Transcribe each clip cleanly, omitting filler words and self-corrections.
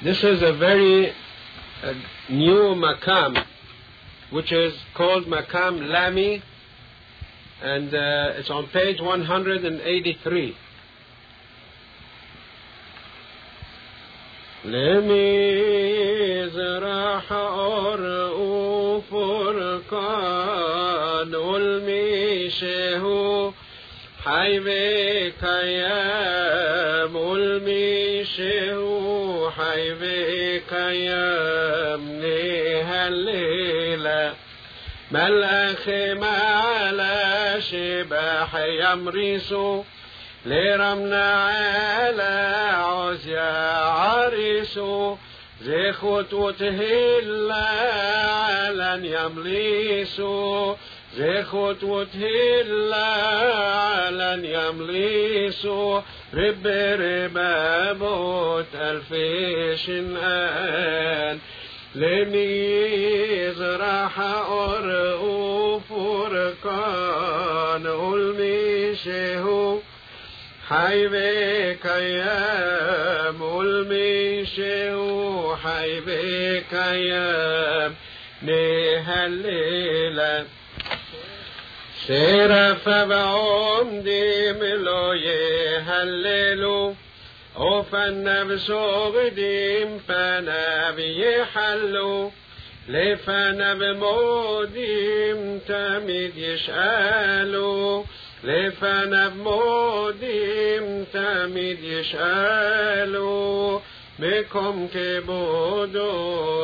This is a very new maqam, which is called Maqam Lami, and it's on page 183. لمي زرح أرؤ فرقان الميشه حيبي كيام الميشه حيبي كيام نهالليلة ملأخ ما على شباح يمرسو لرمنا على عزيا عريسو زي خطوته إلا علن يمليسو زي خطوته إلا علن يمليسو رب موت ألفيش آن لميز راح أرؤ فرقان الميشه حيبي كيام الميشه حيبي كيام نهالليلة سيرف بعمدي ملو يهللو وفن بسوغديم فانا بيحلو لفنا بموديم تميد يشقالو لفنا بموديم تميد يشقالو بكم كبودو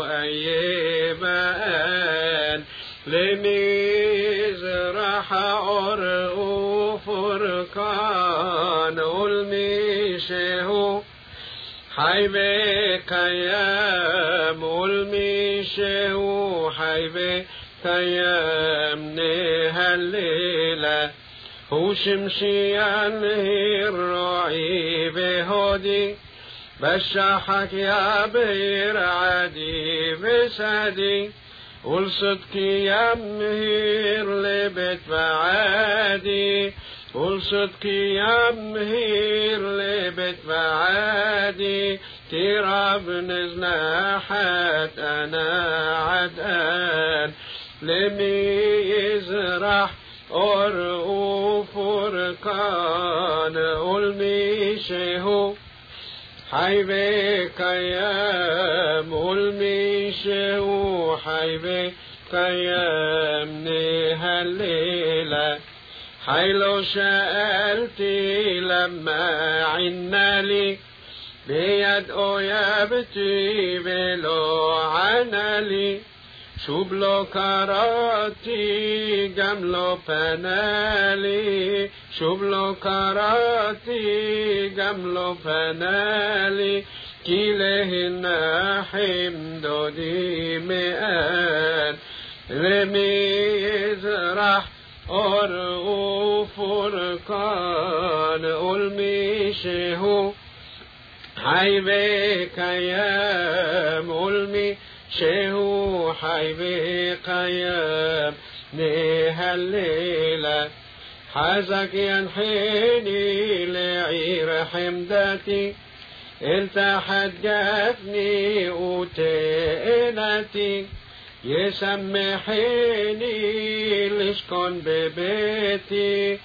أيبان لميز راح أرؤ فرقان الميشه حيبي كيام الميشه حيبي كيام نهالليلة هو شمشيان الرعي بهودي بشاحك يا بير عدي بسادي والصدق يا مهير لبيت بعادي والصدق يا مهير لبيت بعادي تراب نزناحت أنا عدان لميز راح أرؤ فرقان الميشه حيبي كيام الميشه حيبي كيام نهالليلة حيلو سألتي لما عنالي بيد أيابتي بلو عنالي شبلو كراتي جملو فنالي شبلو كراتي جملو فنالي كيلهن حمدو دي مئان رميز راح أرؤ فرقان الميشه حيبي كيام الميشه حيبي كيام نهالليلة حزك ينحيني لعير حمدتي التحت جفني وتئنتي يسمحيني لشكن ببيتي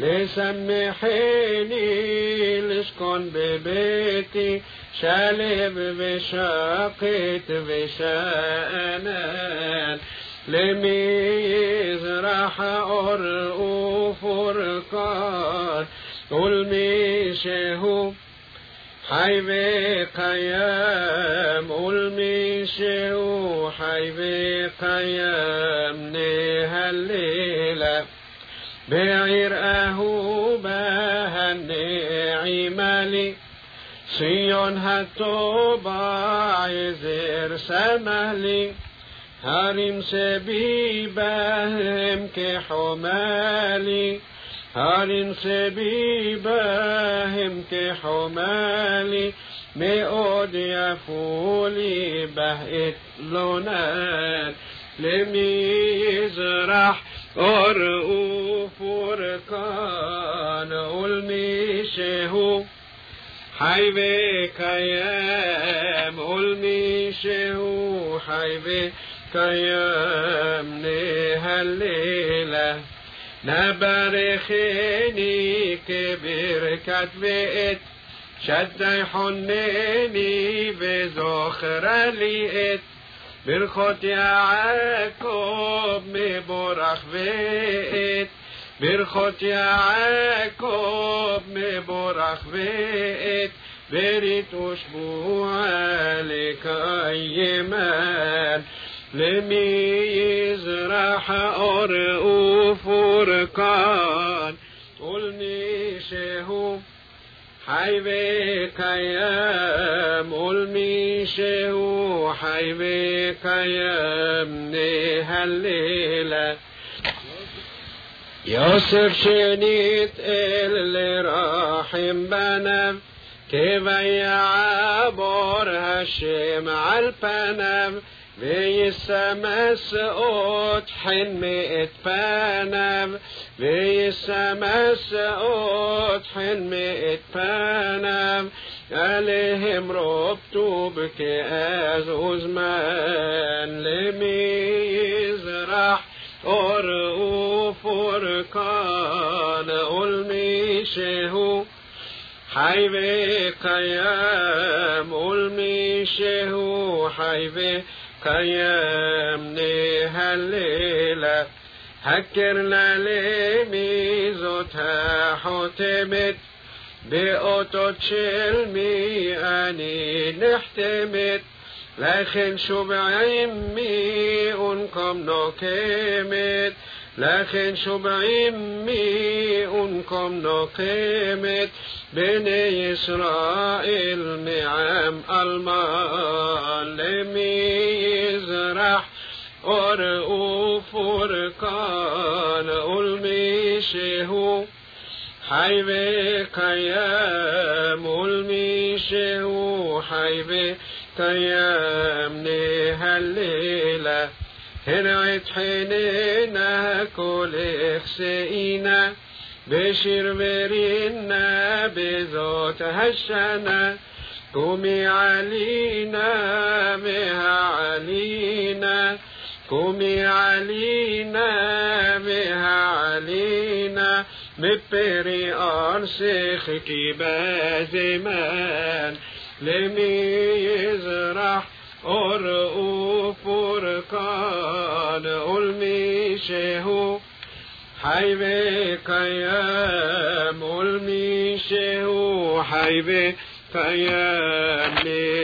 لسمحيني لشكن ببيتي شالب بشاقت بشانان لميز راح أرؤ فرقان الميشه حيبي قيام الميشه حيبي قيام نهالليلة بعير أهوبها النعيمالي صيون هالطوبة يزير سمالي هارم سبيبهم كحمالي هارم سبيبهم كحمالي مئود يفولي بهئت لونان لميزرح أرؤ فرقان الميشه חי וקיים, ולמי שהוא חי וקיים נהללה. נברכני כברכת ואת שדי חונני וזוכרה לי את ברכות יעקב מבורך ואת ברכות יעקב מבורך ואת ברית ושבועה לקיימן. למי יזרח אור ופורקן, ולמי שהוא חי וקיים, ולמי שהוא חי וקיים נהללה. יוסף שניתאל לרחם בניו, כביעבור השם על פניו, ויסמס אות חן מאת פניו, ויסמס אות חן מאת פניו, עליהם רוב טוב כאז וזמן. למי יזרח אור ופורקן, ולמי שהוא חי וקיים, ולמי שהוא חי וקיים נהללה. הכר לה למי זאת החותמת, באותות של מי אני נחתמת, לכן שובעים מי אונקום נוקמת, לכן שובעים מי אונקום נוקמת, בני ישראל מעם אלמן. למי יזרח אור ופורקן, ולמי שהוא חי וקיים, ולמי שהוא חי וקיים נהללה. הנה תחננה כל החסאינה, בשיר ורינה בזאת השנה, קומי עלינה מהעלינה, קומי עלינה מהעלינה, מפרי ארסך כי בזמן. למי יזרח אור ופורקן, ולמי שהוא חי וקיים, ולמי שהוא חי וקיים